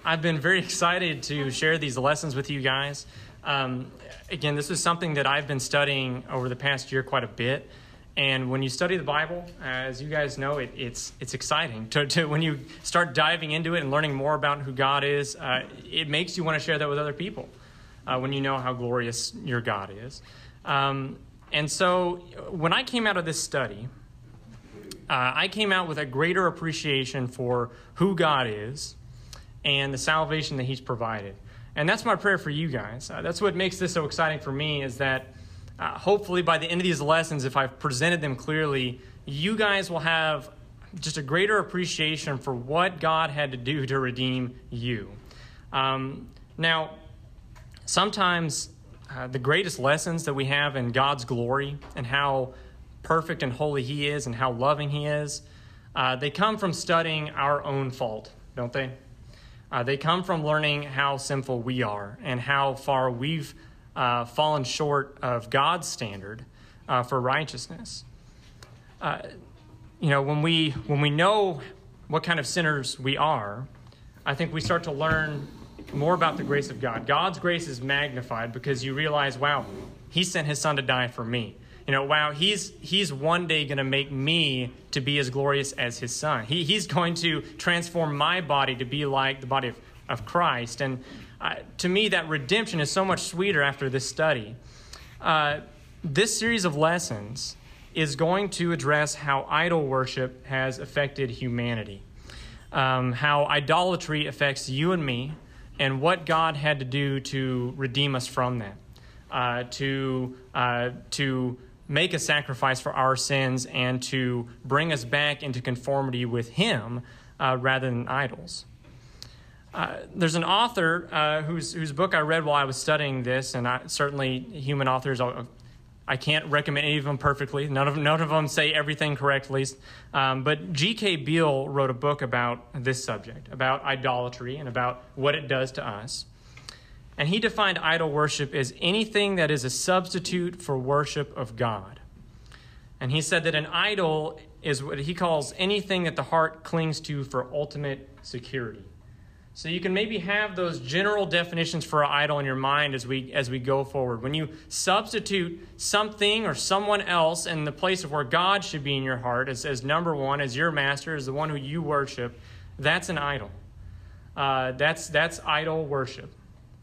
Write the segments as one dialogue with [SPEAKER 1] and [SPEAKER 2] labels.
[SPEAKER 1] I've been very excited to share these lessons with you guys. Again, this is something that I've been studying over the past year quite a bit. And when you study the Bible, as you guys know, it's exciting. When you start diving into it and learning more about who God is, it makes you want to share that with other people when you know how glorious your God is. And so when I came out of this study, I came out with a greater appreciation for who God is and the salvation that He's provided. And that's my prayer for you guys. That's what makes this so exciting for me, is that hopefully by the end of these lessons, if I've presented them clearly, you guys will have just a greater appreciation for what God had to do to redeem you. Now, sometimes the greatest lessons that we have in God's glory and how perfect and holy He is and how loving He is, they come from studying our own fault, don't they? They come from learning how sinful we are and how far we've fallen short of God's standard for righteousness. When we know what kind of sinners we are, I think we start to learn more about the grace of God. God's grace is magnified because you realize, wow, He sent His Son to die for me. Wow, He's one day going to make me to be as glorious as His Son. He's going to transform my body to be like the body of Christ. And to me, that redemption is so much sweeter after this study. This series of lessons is going to address how idol worship has affected humanity, how idolatry affects you and me, and what God had to do to redeem us from that, to make a sacrifice for our sins and to bring us back into conformity with Him rather than idols. There's an author whose book I read while I was studying this, and certainly human authors, I can't recommend any of them perfectly. None of them say everything correctly. But G.K. Beale wrote a book about this subject, about idolatry and about what it does to us. And he defined idol worship as anything that is a substitute for worship of God. And he said that an idol is what he calls anything that the heart clings to for ultimate security. So you can maybe have those general definitions for an idol in your mind as we go forward. When you substitute something or someone else in the place of where God should be in your heart as number one, as your master, as the one who you worship, that's an idol. That's idol worship.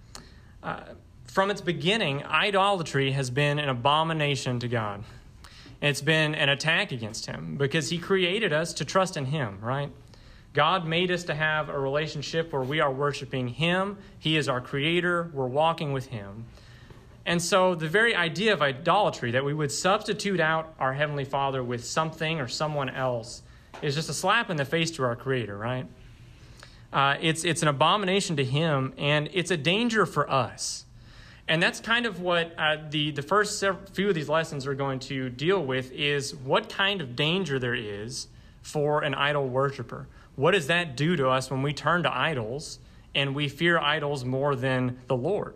[SPEAKER 1] From its beginning, idolatry has been an abomination to God. It's been an attack against Him because He created us to trust in Him, right? God made us to have a relationship where we are worshiping Him. He is our Creator. We're walking with Him. And so the very idea of idolatry, that we would substitute out our Heavenly Father with something or someone else, is just a slap in the face to our Creator, right? It's an abomination to Him, and it's a danger for us. And that's kind of what the first few of these lessons are going to deal with, is what kind of danger there is for an idol worshiper. What does that do to us when we turn to idols and we fear idols more than the Lord?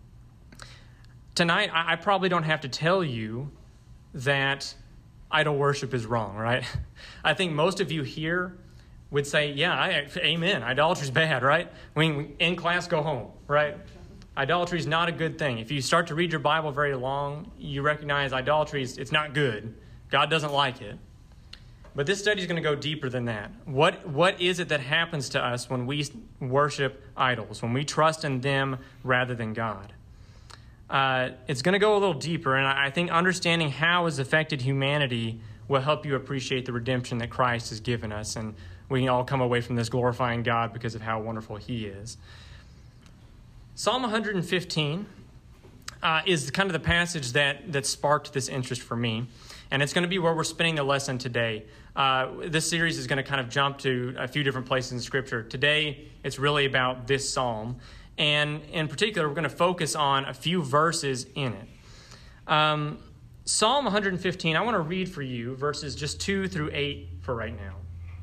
[SPEAKER 1] Tonight, I probably don't have to tell you that idol worship is wrong, right? I think most of you here would say, yeah, amen, idolatry is bad, right? When in class, go home, right? Idolatry is not a good thing. If you start to read your Bible very long, you recognize idolatry it's not good. God doesn't like it. But this study is going to go deeper than that. What is it that happens to us when we worship idols, when we trust in them rather than God? It's going to go a little deeper, and I think understanding how it's affected humanity will help you appreciate the redemption that Christ has given us, and we can all come away from this glorifying God because of how wonderful He is. Psalm 115 is kind of the passage that sparked this interest for me. And it's going to be where we're spending the lesson today. This series is going to kind of jump to a few different places in Scripture. Today, it's really about this psalm. And in particular, we're going to focus on a few verses in it. Psalm 115, I want to read for you verses just 2 through 8 for right now.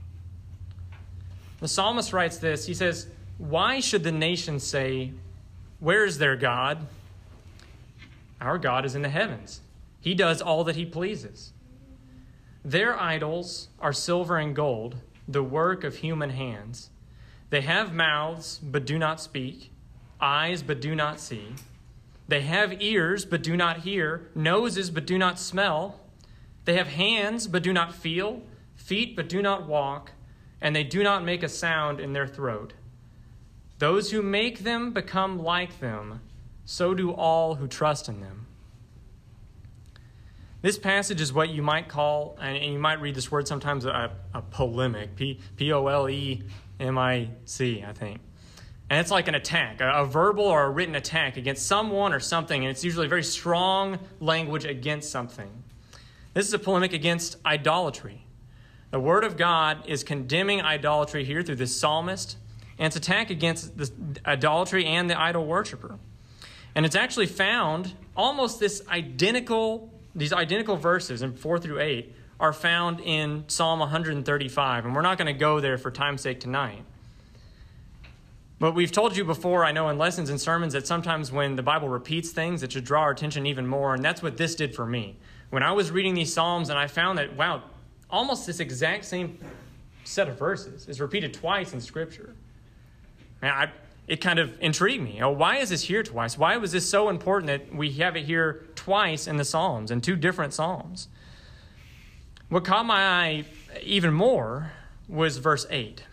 [SPEAKER 1] The psalmist writes this. He says, "Why should the nations say, 'Where is their God?' Our God is in the heavens. He does all that He pleases. Their idols are silver and gold, the work of human hands. They have mouths, but do not speak, eyes, but do not see. They have ears, but do not hear, noses, but do not smell. They have hands, but do not feel, feet, but do not walk, and they do not make a sound in their throat. Those who make them become like them, so do all who trust in them. This passage is what you might call, and you might read this word sometimes, a polemic, P-O-L-E-M-I-C, I think. And it's like an attack, a verbal or a written attack against someone or something, and it's usually very strong language against something. This is a polemic against idolatry. The Word of God is condemning idolatry here through this psalmist, and it's attack against the idolatry and the idol worshiper. And it's actually found almost these identical verses in 4 through 8 are found in Psalm 135, and we're not going to go there for time's sake tonight. But we've told you before, I know in lessons and sermons, that sometimes when the Bible repeats things, it should draw our attention even more, and that's what this did for me. When I was reading these Psalms and I found that, wow, almost this exact same set of verses is repeated twice in Scripture. It kind of intrigued me. Oh, why is this here twice? Why was this so important that we have it here twice in the Psalms, in 2 different Psalms? What caught my eye even more was verse 8.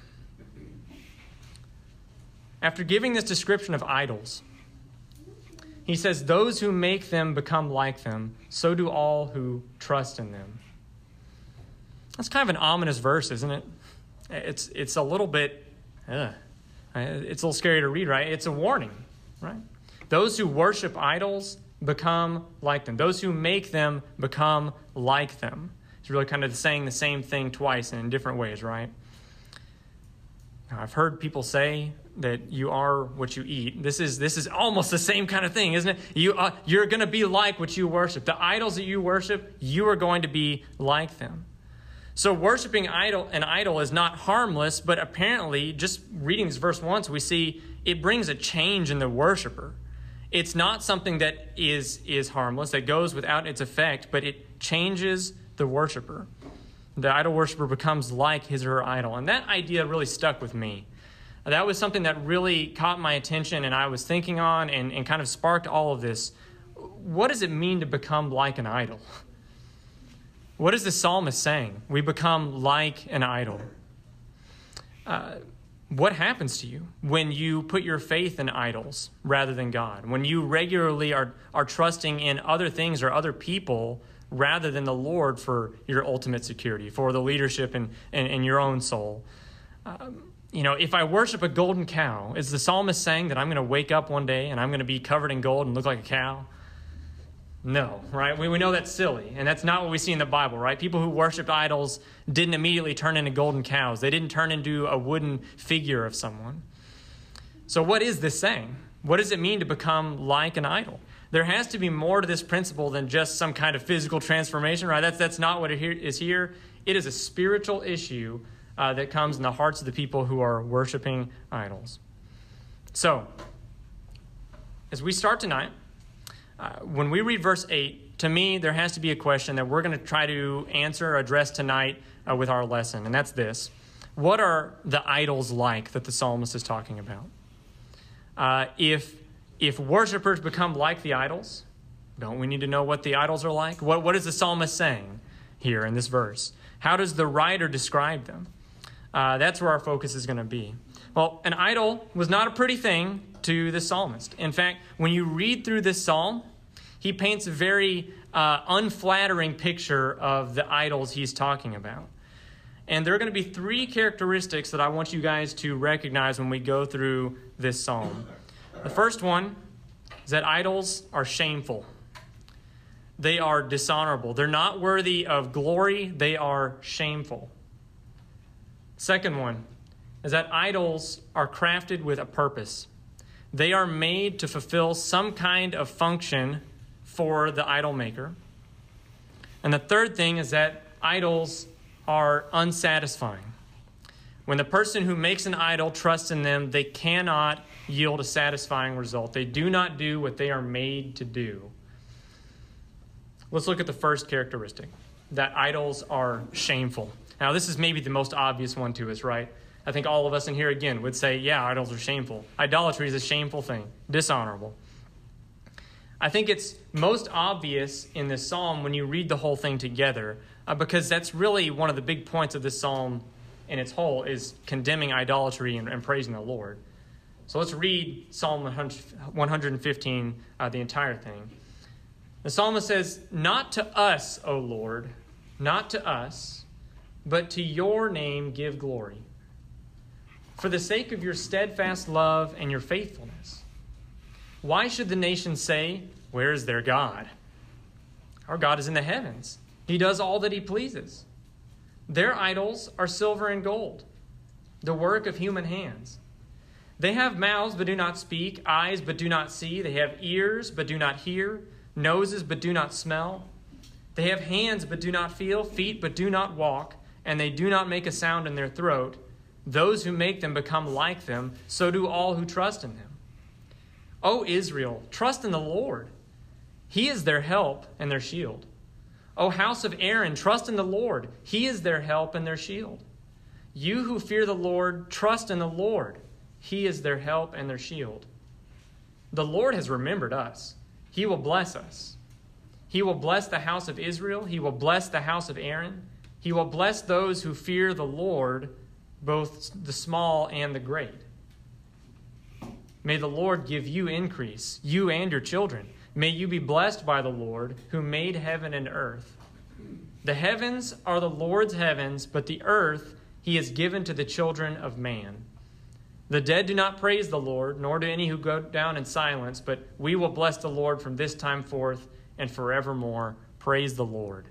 [SPEAKER 1] After giving this description of idols, he says, those who make them become like them, so do all who trust in them. That's kind of an ominous verse, isn't it? It's a little bit... It's a little scary to read, right? It's a warning, right? Those who worship idols become like them. Those who make them become like them. It's really kind of saying the same thing twice and in different ways, right? Now, I've heard people say that you are what you eat. This is almost the same kind of thing, isn't it? You're going to be like what you worship. The idols that you worship, you are going to be like them. So worshiping an idol is not harmless, but apparently, just reading this verse once, we see it brings a change in the worshiper. It's not something that is harmless, that goes without its effect, but it changes the worshiper. The idol worshiper becomes like his or her idol. And that idea really stuck with me. That was something that really caught my attention and I was thinking on and kind of sparked all of this. What does it mean to become like an idol? What is the psalmist saying? We become like an idol. What happens to you when you put your faith in idols rather than God? When you regularly are trusting in other things or other people rather than the Lord for your ultimate security, for the leadership in your own soul? If I worship a golden cow, is the psalmist saying that I'm going to wake up one day and I'm going to be covered in gold and look like a cow? No, right? We know that's silly, and that's not what we see in the Bible, right? People who worshiped idols didn't immediately turn into golden cows. They didn't turn into a wooden figure of someone. So what is this saying? What does it mean to become like an idol? There has to be more to this principle than just some kind of physical transformation, right? That's not what it is here. It is a spiritual issue that comes in the hearts of the people who are worshiping idols. So, as we start tonight, when we read verse 8, to me, there has to be a question that we're going to try to answer or address tonight with our lesson, and that's this. What are the idols like that the psalmist is talking about? If worshipers become like the idols, don't we need to know what the idols are like? What is the psalmist saying here in this verse? How does the writer describe them? That's where our focus is going to be. Well, an idol was not a pretty thing to the psalmist. In fact, when you read through this psalm, he paints a very unflattering picture of the idols he's talking about. And there are going to be 3 characteristics that I want you guys to recognize when we go through this psalm. The first one is that idols are shameful. They are dishonorable. They're not worthy of glory. They are shameful. Second one is that idols are crafted with a purpose. They are made to fulfill some kind of function for the idol maker. And the third thing is that idols are unsatisfying. When the person who makes an idol trusts in them, they cannot yield a satisfying result. They do not do what they are made to do. Let's look at the first characteristic, that idols are shameful. Now, this is maybe the most obvious one to us, right? I think all of us in here, again, would say, yeah, idols are shameful. Idolatry is a shameful thing, dishonorable. I think it's most obvious in this psalm when you read the whole thing together, because that's really one of the big points of this psalm in its whole, is condemning idolatry and praising the Lord. So let's read Psalm 115, the entire thing. The psalmist says, "Not to us, O Lord, not to us, but to your name give glory, for the sake of your steadfast love and your faithfulness. Why should the nations say, 'Where is their God?' Our God is in the heavens. He does all that he pleases. Their idols are silver and gold, the work of human hands. They have mouths but do not speak, eyes but do not see. They have ears but do not hear, noses but do not smell. They have hands but do not feel, feet but do not walk, and they do not make a sound in their throat. Those who make them become like them, so do all who trust in them. O Israel, trust in the Lord. He is their help and their shield. O house of Aaron, trust in the Lord. He is their help and their shield. You who fear the Lord, trust in the Lord. He is their help and their shield. The Lord has remembered us. He will bless us. He will bless the house of Israel. He will bless the house of Aaron. He will bless those who fear the Lord, both the small and the great. May the Lord give you increase, you and your children. May you be blessed by the Lord, who made heaven and earth. The heavens are the Lord's heavens, but the earth he has given to the children of man. The dead do not praise the Lord, nor do any who go down in silence, but we will bless the Lord from this time forth and forevermore. Praise the Lord."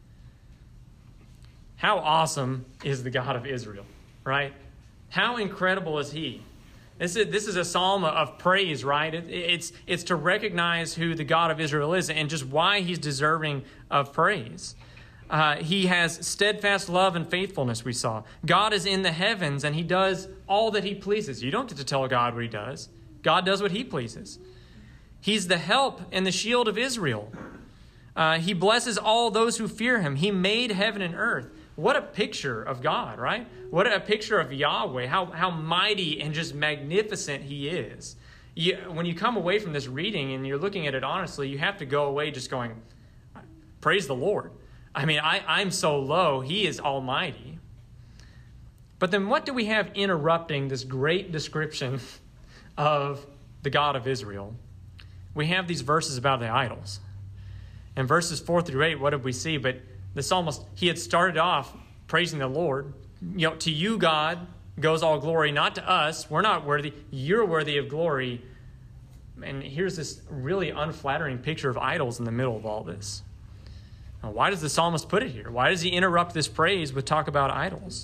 [SPEAKER 1] How awesome is the God of Israel, right? How incredible is he? This is a psalm of praise, right? It's to recognize who the God of Israel is and just why he's deserving of praise. He has steadfast love and faithfulness, we saw. God is in the heavens, and he does all that he pleases. You don't get to tell God what he does. God does what he pleases. He's the help and the shield of Israel. He blesses all those who fear him. He made heaven and earth. What a picture of God, right? What a picture of Yahweh, how mighty and just magnificent he is. When you come away from this reading and you're looking at it honestly, you have to go away just going, praise the Lord. I mean, I'm so low, he is almighty. But then what do we have interrupting this great description of the God of Israel? We have these verses about the idols. In verses 4 through 8, what did we see? But the psalmist, he had started off praising the Lord. To you, God, goes all glory, not to us. We're not worthy. You're worthy of glory. And here's this really unflattering picture of idols in the middle of all this. Now, why does the psalmist put it here? Why does he interrupt this praise with talk about idols?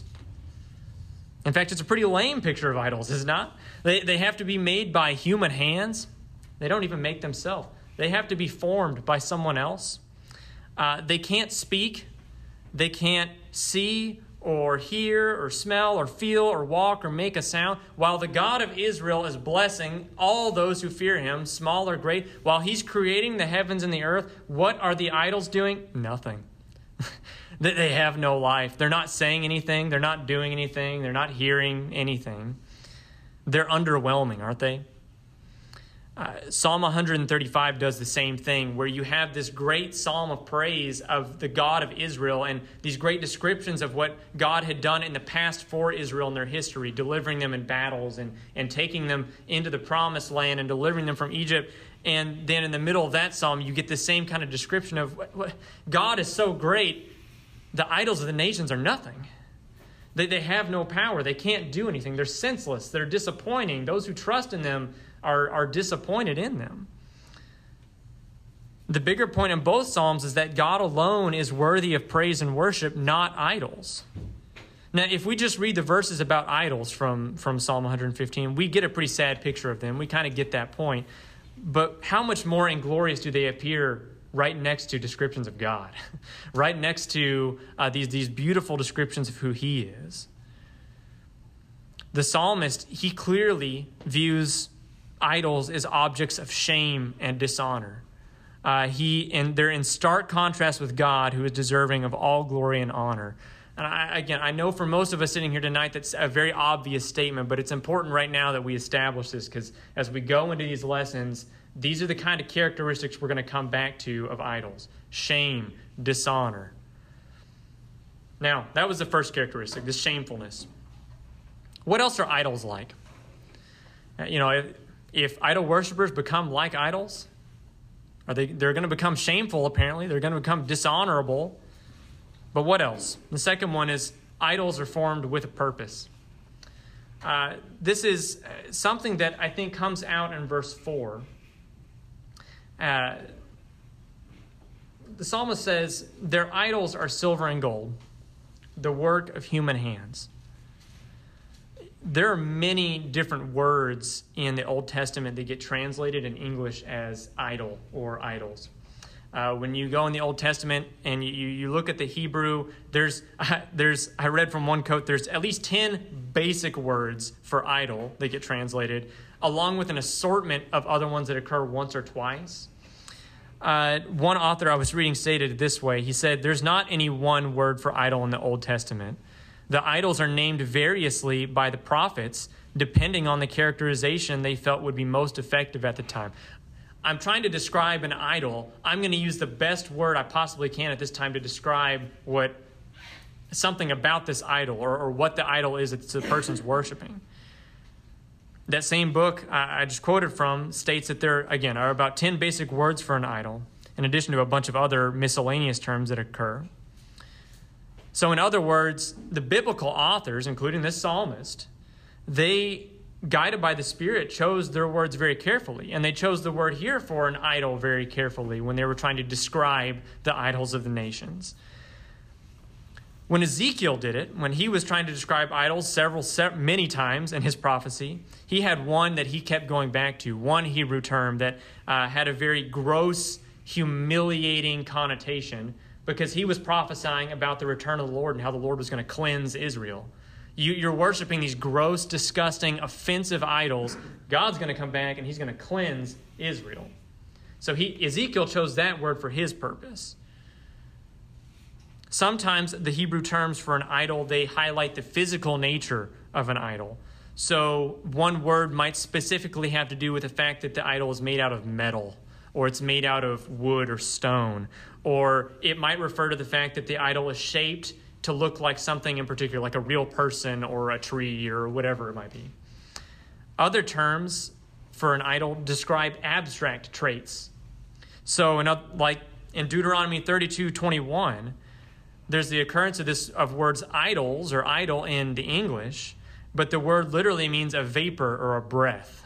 [SPEAKER 1] In fact, it's a pretty lame picture of idols, is it not? They have to be made by human hands. They don't even make themselves. They have to be formed by someone else. They can't speak. They can't see or hear or smell or feel or walk or make a sound. While the God of Israel is blessing all those who fear him, small or great, while he's creating the heavens and the earth, what are the idols doing? Nothing. They have no life. They're not saying anything. They're not doing anything. They're not hearing anything. They're underwhelming, aren't they? Psalm 135 does the same thing, where you have this great psalm of praise of the God of Israel and these great descriptions of what God had done in the past for Israel in their history, delivering them in battles and taking them into the promised land and delivering them from Egypt. And then in the middle of that psalm, you get the same kind of description of God is so great, the idols of the nations are nothing. They have no power. They can't do anything. They're senseless. They're disappointing. Those who trust in them are disappointed in them. The bigger point in both Psalms is that God alone is worthy of praise and worship, not idols. Now, if we just read the verses about idols from Psalm 115, we get a pretty sad picture of them. We kind of get that point. But how much more inglorious do they appear right next to descriptions of God, right next to these beautiful descriptions of who he is? The psalmist, he clearly views idols as objects of shame and dishonor. They're in stark contrast with God, who is deserving of all glory and honor. And I know for most of us sitting here tonight, that's a very obvious statement, but it's important right now that we establish this, because as we go into these lessons, these are the kind of characteristics we're going to come back to of idols: shame, dishonor. Now, that was the first characteristic, this shamefulness. What else are idols like? If idol worshipers become like idols, they're going to become shameful, apparently. They're going to become dishonorable. But what else? The second one is idols are formed with a purpose. This is something that I think comes out in verse 4. The psalmist says, their idols are silver and gold, the work of human hands. There are many different words in the Old Testament that get translated in English as idol or idols. When you go in the Old Testament and you look at the Hebrew, I read from one quote, there's at least 10 basic words for idol that get translated, along with an assortment of other ones that occur once or twice. One author I was reading stated it this way. He said, there's not any one word for idol in the Old Testament. The idols are named variously by the prophets, depending on the characterization they felt would be most effective at the time. I'm trying to describe an idol. I'm going to use the best word I possibly can at this time to describe something about this idol or what the idol is that the person's worshiping. That same book I just quoted from states that there, again, are about 10 basic words for an idol, in addition to a bunch of other miscellaneous terms that occur. So in other words, the biblical authors, including this psalmist, they, guided by the Spirit, chose their words very carefully. And they chose the word here for an idol very carefully when they were trying to describe the idols of the nations. When Ezekiel did it, when he was trying to describe idols many times in his prophecy, he had one that he kept going back to, one Hebrew term that had a very gross, humiliating connotation, because he was prophesying about the return of the Lord and how the Lord was going to cleanse Israel. You're worshiping these gross, disgusting, offensive idols. God's going to come back and he's going to cleanse Israel. So Ezekiel chose that word for his purpose. Sometimes the Hebrew terms for an idol, they highlight the physical nature of an idol. So one word might specifically have to do with the fact that the idol is made out of metal, or it's made out of wood or stone, or it might refer to the fact that the idol is shaped to look like something in particular, like a real person or a tree or whatever it might be. Other terms for an idol describe abstract traits. So like in Deuteronomy 32:21, there's the occurrence of words idols or idol in the English, but the word literally means a vapor or a breath.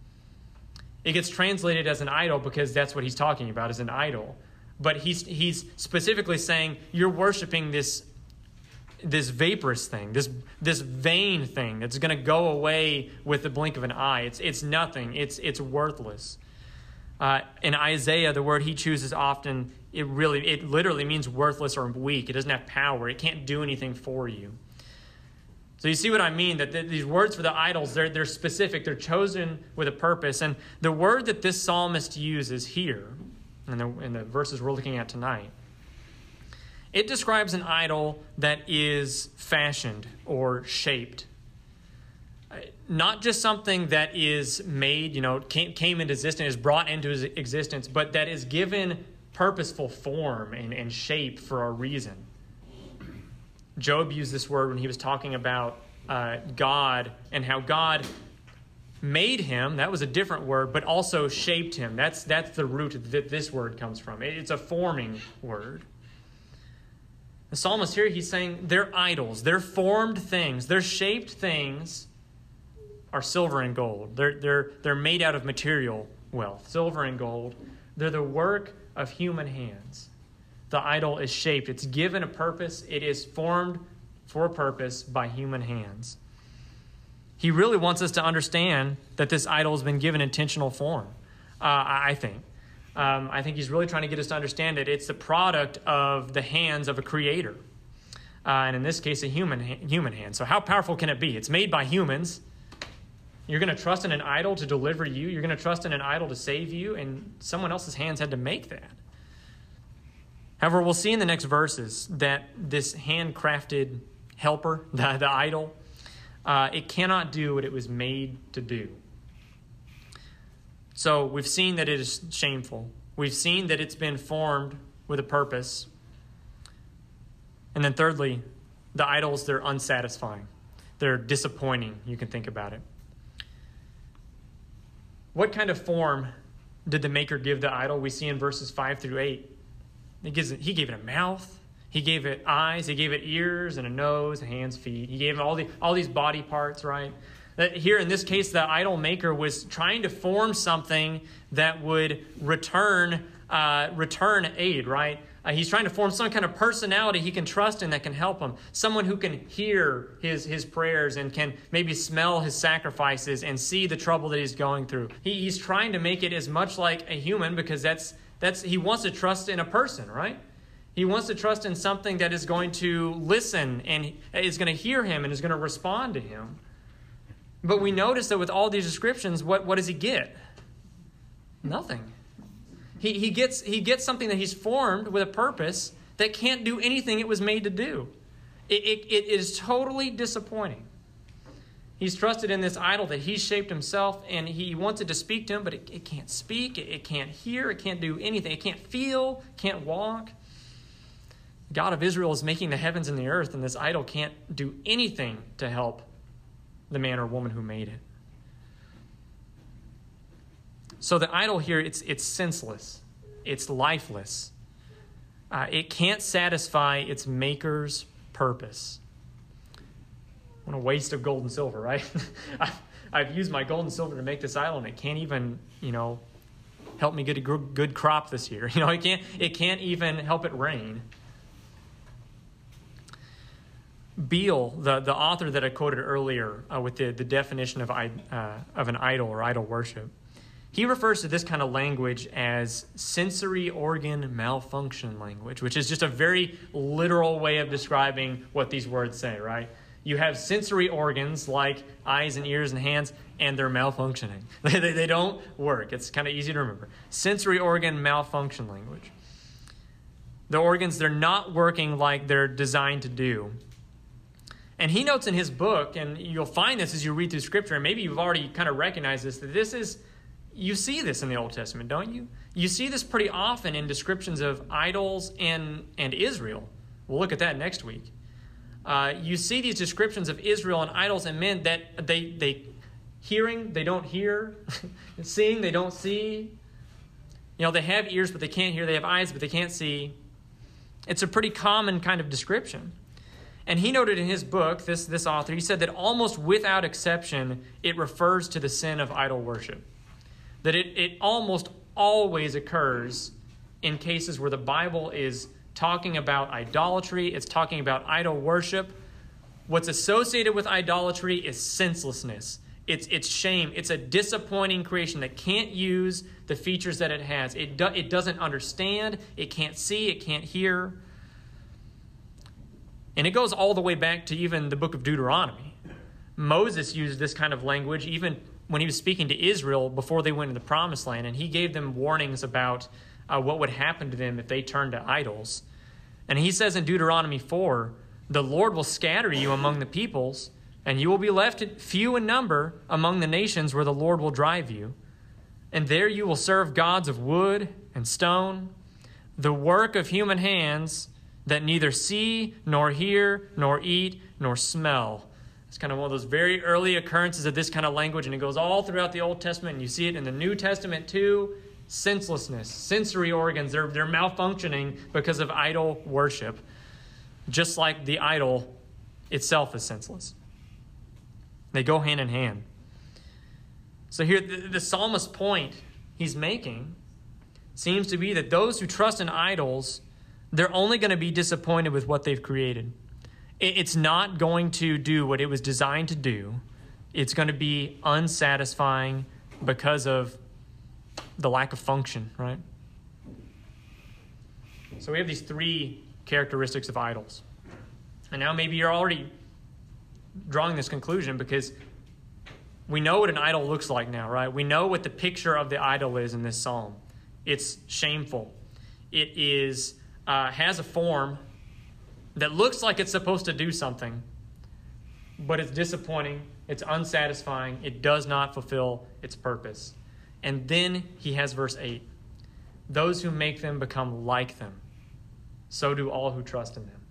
[SPEAKER 1] It gets translated as an idol because that's what he's talking about, is an idol. But he's specifically saying you're worshiping this vaporous thing, this vain thing that's going to go away with the blink of an eye. It's nothing. It's worthless. In Isaiah, the word he chooses often, it literally means worthless or weak. It doesn't have power. It can't do anything for you. So you see what I mean, that these words for the idols, they're specific. They're chosen with a purpose. And the word that this psalmist uses here, in the verses we're looking at tonight, it describes an idol that is fashioned or shaped. Not just something that is made, came into existence, is brought into existence, but that is given purposeful form and shape for a reason. Job used this word when he was talking about God and how God made him. That was a different word, but also shaped him. That's the root that this word comes from. It's a forming word. The psalmist here, he's saying they're idols. They're formed things. They're shaped things are silver and gold. They're made out of material wealth. Silver and gold. They're the work of human hands. The idol is shaped. It's given a purpose. It is formed for a purpose by human hands. He really wants us to understand that this idol has been given intentional form, I think. I think he's really trying to get us to understand that it's the product of the hands of a creator. And in this case, a human hand. So how powerful can it be? It's made by humans. You're going to trust in an idol to deliver you. You're going to trust in an idol to save you. And someone else's hands had to make that. However, we'll see in the next verses that this handcrafted helper, the idol, it cannot do what it was made to do. So we've seen that it is shameful. We've seen that it's been formed with a purpose. And then thirdly, the idols, they're unsatisfying. They're disappointing, you can think about it. What kind of form did the Maker give the idol? We see in verses 5 through 8. He gave it a mouth. He gave it eyes. He gave it ears and a nose, hands, feet. He gave it all these body parts, right? Here in this case, the idol maker was trying to form something that would return aid, right? He's trying to form some kind of personality he can trust in that can help him. Someone who can hear his prayers and can maybe smell his sacrifices and see the trouble that he's going through. He's trying to make it as much like a human because he wants to trust in a person, right? He wants to trust in something that is going to listen and is going to hear him and is going to respond to him. But we notice that with all these descriptions, what does he get? Nothing. He gets something that he's formed with a purpose that can't do anything it was made to do. It is totally disappointing. He's trusted in this idol that he's shaped himself, and he wants it to speak to him, but it can't speak, it can't hear, it can't do anything. It can't feel, can't walk. God of Israel is making the heavens and the earth, and this idol can't do anything to help the man or woman who made it. So the idol here, it's senseless. It's lifeless. It can't satisfy its maker's purpose. What a waste of gold and silver, right? I've used my gold and silver to make this idol, and it can't even, help me get a good crop this year. It can't even help it rain. Beale, the author that I quoted earlier with the definition of an idol or idol worship, he refers to this kind of language as sensory organ malfunction language, which is just a very literal way of describing what these words say, right? You have sensory organs like eyes and ears and hands, and they're malfunctioning. They don't work. It's kind of easy to remember. Sensory organ malfunction language. The organs, they're not working like they're designed to do. And he notes in his book, and you'll find this as you read through Scripture, and maybe you've already kind of recognized this, that you see this in the Old Testament, don't you? You see this pretty often in descriptions of idols and Israel. We'll look at that next week. You see these descriptions of Israel and idols and men that they hearing, they don't hear. Seeing, they don't see. They have ears, but they can't hear. They have eyes, but they can't see. It's a pretty common kind of description. And he noted in his book, this author, he said that almost without exception, it refers to the sin of idol worship. That it almost always occurs in cases where the Bible is talking about idolatry, it's talking about idol worship. What's associated with idolatry is senselessness. It's shame. It's a disappointing creation that can't use the features that it has. It doesn't understand. It can't see. It can't hear. And it goes all the way back to even the book of Deuteronomy. Moses used this kind of language even when he was speaking to Israel before they went into the Promised Land, and he gave them warnings about what would happen to them if they turned to idols. And he says in Deuteronomy 4, "The Lord will scatter you among the peoples, and you will be left few in number among the nations where the Lord will drive you. And there you will serve gods of wood and stone, the work of human hands that neither see, nor hear, nor eat, nor smell." It's kind of one of those very early occurrences of this kind of language, and it goes all throughout the Old Testament, and you see it in the New Testament too. Senselessness, sensory organs, they're malfunctioning because of idol worship, just like the idol itself is senseless. They go hand in hand. So here, the psalmist's point he's making seems to be that those who trust in idols, they're only going to be disappointed with what they've created. It's not going to do what it was designed to do. It's going to be unsatisfying because of the lack of function, right? So we have these three characteristics of idols. And now maybe you're already drawing this conclusion because we know what an idol looks like now, right? We know what the picture of the idol is in this psalm. It's shameful. It is has a form that looks like it's supposed to do something, but it's disappointing, it's unsatisfying, it does not fulfill its purpose. And then he has verse 8. Those who make them become like them, so do all who trust in them.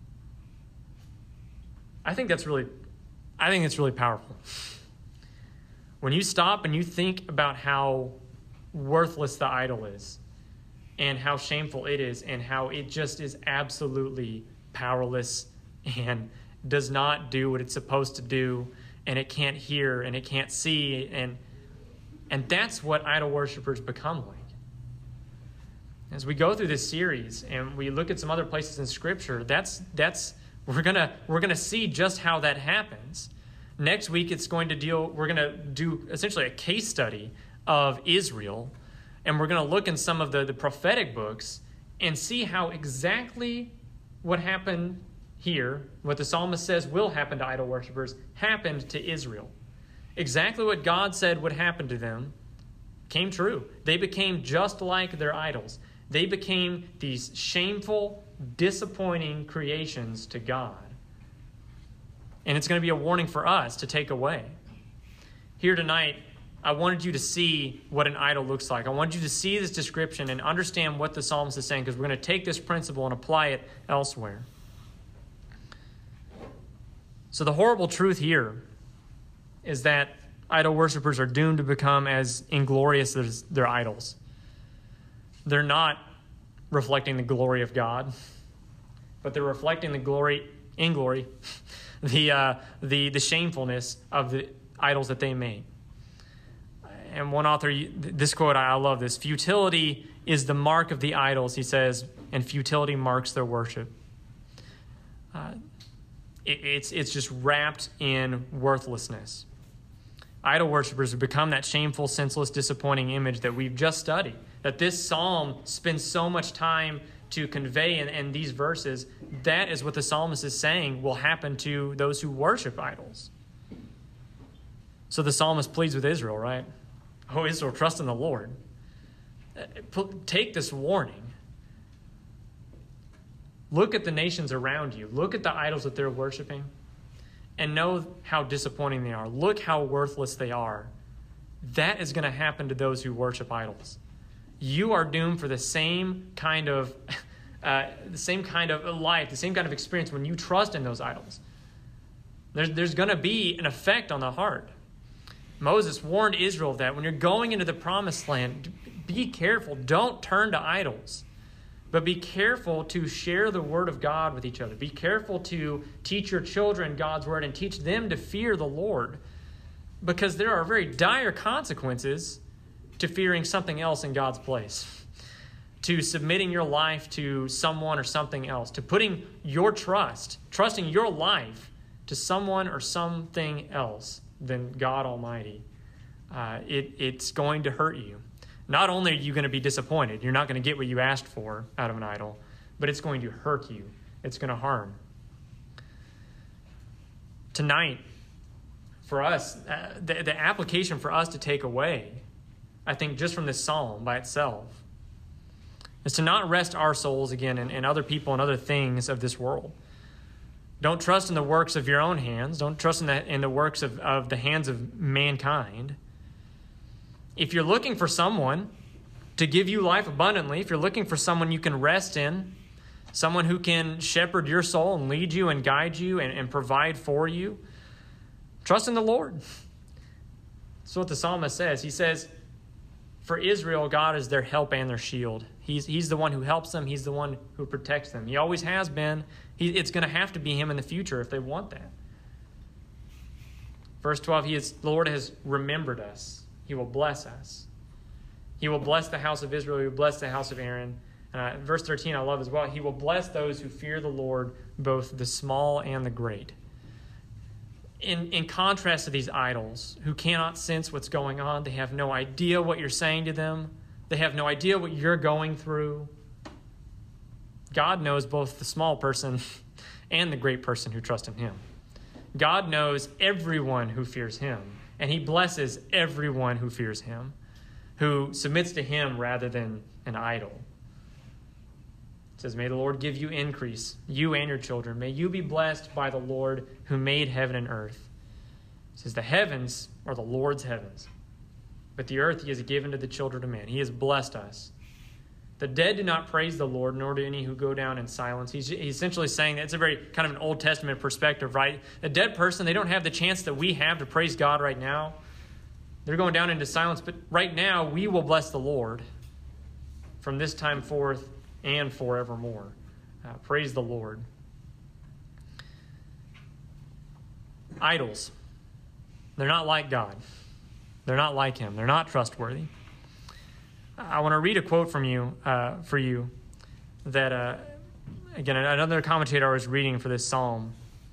[SPEAKER 1] I think it's really powerful. When you stop and you think about how worthless the idol is, and how shameful it is, and how it just is absolutely powerless and does not do what it's supposed to do, and it can't hear and it can't see, and that's what idol worshipers become like. As we go through this series and we look at some other places in Scripture, we're gonna see just how that happens. Next week we're gonna do essentially a case study of Israel, and we're gonna look in some of the prophetic books and see how exactly what happened here, what the psalmist says will happen to idol worshipers, happened to Israel. Exactly what God said would happen to them came true. They became just like their idols. They became these shameful, disappointing creations to God. And it's going to be a warning for us to take away. Here tonight, I wanted you to see what an idol looks like. I wanted you to see this description and understand what the psalmist is saying, because we're going to take this principle and apply it elsewhere. So the horrible truth here is that idol worshipers are doomed to become as inglorious as their idols. They're not reflecting the glory of God, but they're reflecting the glory, the shamefulness of the idols that they made. And one author, this quote, I love this: "Futility is the mark of the idols," he says, "and futility marks their worship." It's just wrapped in worthlessness. Idol worshipers have become that shameful, senseless, disappointing image that we've just studied, that this psalm spends so much time to convey in these verses. That is what the psalmist is saying will happen to those who worship idols. So the psalmist pleads with Israel, right? "Oh, Israel, trust in the Lord." Take this warning. Look at the nations around you. Look at the idols that they're worshiping, and know how disappointing they are. Look how worthless they are. That is going to happen to those who worship idols. You are doomed for the same kind of life, the same kind of experience when you trust in those idols. There's going to be an effect on the heart. Moses warned Israel that when you're going into the promised land, be careful. Don't turn to idols. But be careful to share the word of God with each other. Be careful to teach your children God's word and teach them to fear the Lord, because there are very dire consequences to fearing something else in God's place, to submitting your life to someone or something else, to putting your trusting your life to someone or something else than God Almighty. It's going to hurt you. Not only are you going to be disappointed, you're not going to get what you asked for out of an idol, but it's going to hurt you. It's going to harm. Tonight, for us, the application for us to take away, I think just from this psalm by itself, is to not rest our souls again in other people and other things of this world. Don't trust in the works of your own hands. Don't trust in the works of the hands of mankind. If you're looking for someone to give you life abundantly, if you're looking for someone you can rest in, someone who can shepherd your soul and lead you and guide you and provide for you, trust in the Lord. That's what the psalmist says. He says, for Israel, God is their help and their shield. He's the one who helps them. He's the one who protects them. He always has been. It's going to have to be him in the future if they want that. Verse 12, the Lord has remembered us. He will bless us. He will bless the house of Israel. He will bless the house of Aaron. Verse 13 I love as well. He will bless those who fear the Lord, both the small and the great. In contrast to these idols who cannot sense what's going on, they have no idea what you're saying to them. They have no idea what you're going through. God knows both the small person and the great person who trust in him. God knows everyone who fears him. And he blesses everyone who fears him, who submits to him rather than an idol. It says, may the Lord give you increase, you and your children. May you be blessed by the Lord who made heaven and earth. It says, the heavens are the Lord's heavens, but the earth he has given to the children of man. He has blessed us. The dead do not praise the Lord, nor do any who go down in silence. He's essentially saying that it's a very kind of an Old Testament perspective, right? A dead person, they don't have the chance that we have to praise God right now. They're going down into silence, but right now we will bless the Lord from this time forth and forevermore. Praise the Lord. Idols. They're not like God. They're not like him. They're not trustworthy. I want to read a quote from you, for you, that, again, another commentator I was reading for this psalm.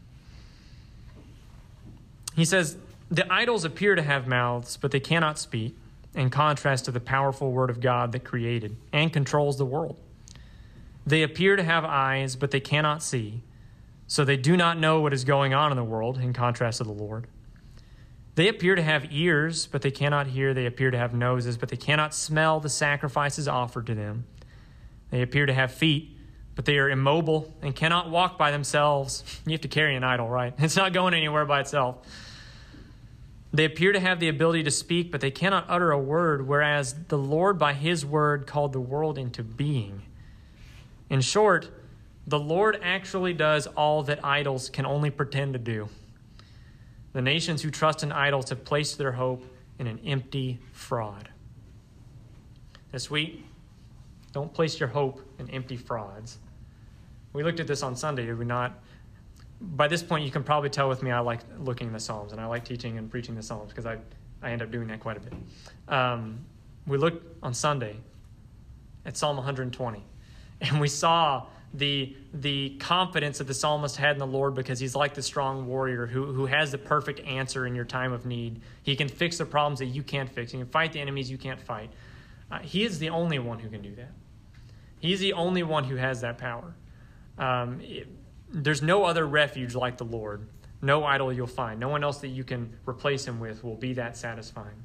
[SPEAKER 1] He says, the idols appear to have mouths, but they cannot speak, in contrast to the powerful word of God that created and controls the world. They appear to have eyes, but they cannot see, so they do not know what is going on in the world, in contrast to the Lord. They appear to have ears, but they cannot hear. They appear to have noses, but they cannot smell the sacrifices offered to them. They appear to have feet, but they are immobile and cannot walk by themselves. You have to carry an idol, right? It's not going anywhere by itself. They appear to have the ability to speak, but they cannot utter a word, whereas the Lord by his word called the world into being. In short, the Lord actually does all that idols can only pretend to do. The nations who trust in idols have placed their hope in an empty fraud. This week, don't place your hope in empty frauds. We looked at this on Sunday, did we not? By this point, you can probably tell with me I like looking at the Psalms, and I like teaching and preaching the Psalms because I end up doing that quite a bit. We looked on Sunday at Psalm 120, and we saw the confidence that the psalmist had in the Lord because he's like the strong warrior who has the perfect answer in your time of need. He can fix the problems that you can't fix. He can fight the enemies you can't fight. He is the only one who can do that. He's the only one who has that power. There's no other refuge like the Lord. No idol you'll find. No one else that you can replace him with will be that satisfying.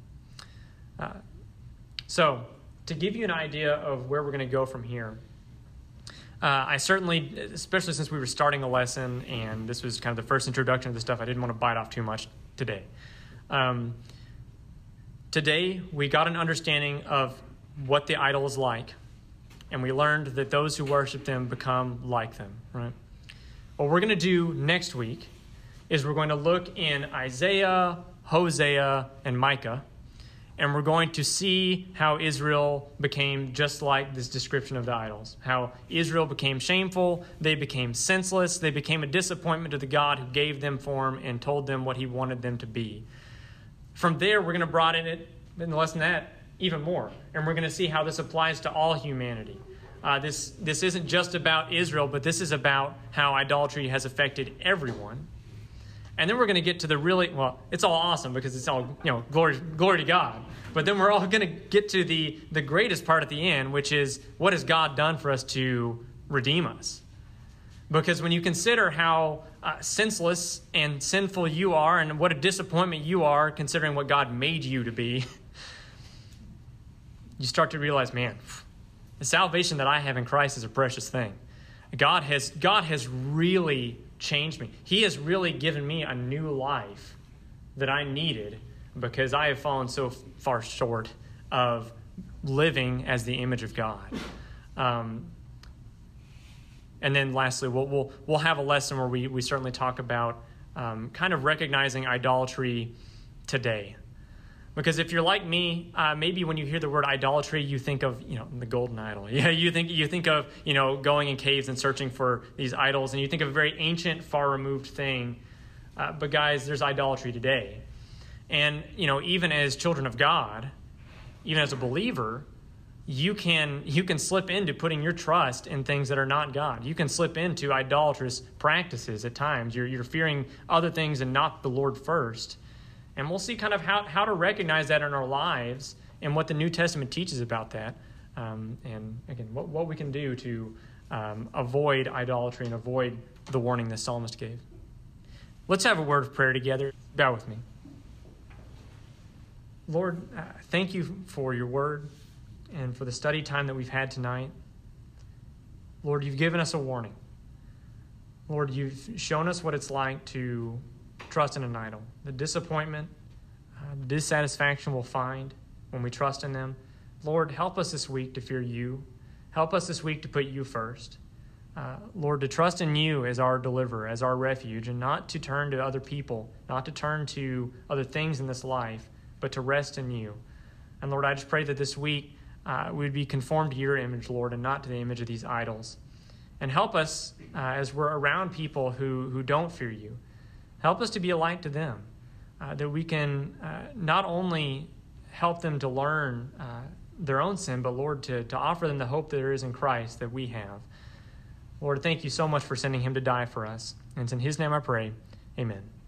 [SPEAKER 1] So, to give you an idea of where we're going to go from here, I certainly, especially since we were starting a lesson and this was kind of the first introduction to the stuff, I didn't want to bite off too much today. Today, we got an understanding of what the idol is like, and we learned that those who worship them become like them, right? What we're going to do next week is we're going to look in Isaiah, Hosea, and Micah, and we're going to see how Israel became just like this description of the idols. How Israel became shameful, they became senseless, they became a disappointment to the God who gave them form and told them what he wanted them to be. From there, we're going to broaden it, in less than that, even more. And we're going to see how this applies to all humanity. This isn't just about Israel, but this is about how idolatry has affected everyone. And then we're going to get to the really, well, it's all awesome because it's all, glory to God. But then we're all going to get to the greatest part at the end, which is what has God done for us to redeem us? Because when you consider how senseless and sinful you are and what a disappointment you are considering what God made you to be, you start to realize, man, the salvation that I have in Christ is a precious thing. God has really changed me. He has really given me a new life that I needed because I have fallen so far short of living as the image of God. And then lastly, we'll have a lesson where we certainly talk about kind of recognizing idolatry today. Because if you're like me, maybe when you hear the word idolatry, you think of, the golden idol. Yeah, you think of, going in caves and searching for these idols, and you think of a very ancient, far-removed thing. But guys, there's idolatry today. And, even as children of God, even as a believer, you can slip into putting your trust in things that are not God. You can slip into idolatrous practices at times. You're fearing other things and not the Lord first. And we'll see kind of how to recognize that in our lives and what the New Testament teaches about that. And again, what we can do to avoid idolatry and avoid the warning the psalmist gave. Let's have a word of prayer together. Bow with me. Lord, thank you for your word and for the study time that we've had tonight. Lord, you've given us a warning. Lord, you've shown us what it's like to trust in an idol. The disappointment, dissatisfaction we'll find when we trust in them. Lord, help us this week to fear you. Help us this week to put you first. Lord, to trust in you as our deliverer, as our refuge, and not to turn to other people, not to turn to other things in this life, but to rest in you. And Lord, I just pray that this week we would be conformed to your image, Lord, and not to the image of these idols. And help us as we're around people who don't fear you. Help us to be a light to them, that we can not only help them to learn their own sin, but Lord, to offer them the hope that there is in Christ that we have. Lord, thank you so much for sending him to die for us. And it's in his name I pray. Amen.